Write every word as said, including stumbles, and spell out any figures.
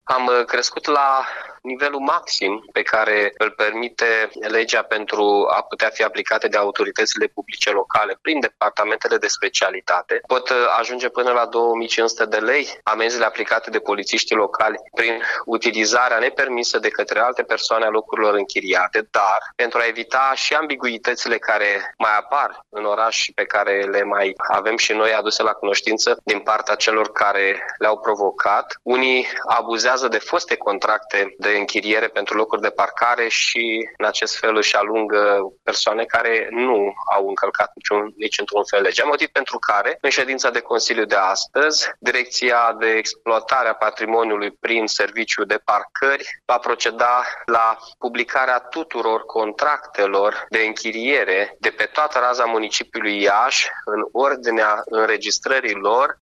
Am crescut la nivelul maxim pe care îl permite legea pentru a putea fi aplicate de autoritățile publice locale prin departamentele de specialitate. Pot ajunge până la două mii cinci sute de lei amenzile aplicate de polițiștii locali prin utilizarea nepermisă de către alte persoane a locurilor închiriate, dar pentru a evita și ambiguitățile care mai apar în oraș și pe care le mai avem și noi aduse la cunoștință din partea celor care le-au provocat, unii abuzează de foste contracte de închiriere pentru locuri de parcare și în acest fel își alungă persoane care nu au încălcat niciun, nici într-un fel legea, motiv pentru care în ședința de Consiliu de astăzi, Direcția de Exploatare a Patrimoniului prin Serviciu de Parcări va proceda la publicarea tuturor contractelor de închiriere de pe toată raza municipiului Iași în ordinea înregistrării lor